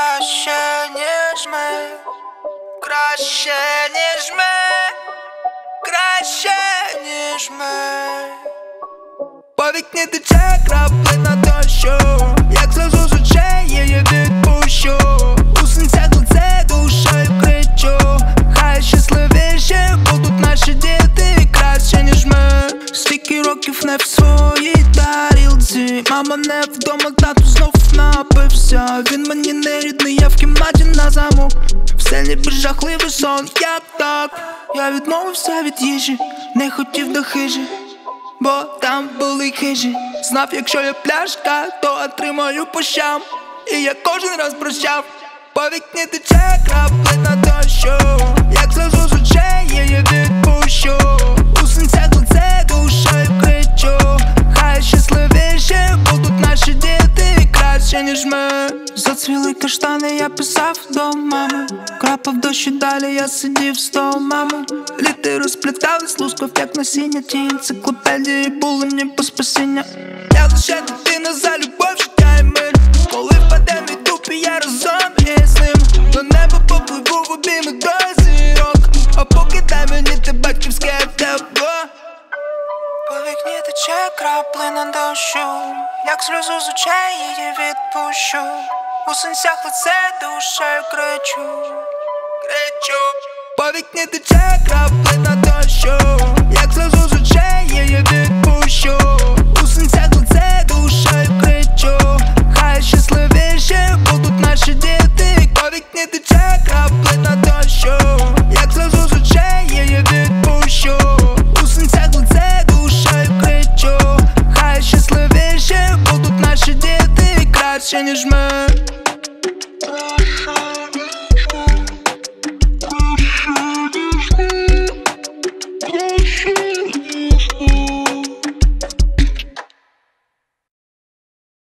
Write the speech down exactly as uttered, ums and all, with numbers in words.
краще, ніж ми, краще, ніж ми, краще, ніж ми. По вікні тече краплина дощу, як сльозу з очей її відпущу. У синцях лице душею кричу, хай щасливіші будуть наші діти, краще, ніж ми. Стільки років не в своїй тарілці, мама не вдома, тату знов напився. Він мені не рідний, я в кімнаті на замок. Все ніби жахливий сон, як так? Я відмовився від їжі, не хотів до хижі, бо там були хижі. Знав, якщо я пляшка, то отримаю по щам. І я кожен раз прощав. По вікні тече краплина дощу, як сльозу з очей її відпущу. У синцях лице душею кричу, хай щасливіші будуть наші діти, краще, ніж ми. Зацвіли каштани, я писав до мами, крапав дощ і далі я сидів з мами. Літи розплітались, лускав як насіння. Ті енциклопедії були ніби спасіння. Я лише дитина за любов, життя і мир. Коли впаде мій дуб і я разом із ним, до неба попливу в обійми до зірок. А поки дай мені те батьківське тепло. По вікні тече краплина дощу, як сльозу з очей її відпущу. У синцях лице душею кричу, кричу. По вікні тече краплина дощу, як сльозу з очей її відпущу. У синцях лице душею кричу, хай щасливіші будуть наші діти. По вікні тече краплина дощу, як сльозу з очей її відпущу. У синцях лице душею кричу, хай щасливіші будуть наші діти, краще, ніж ми.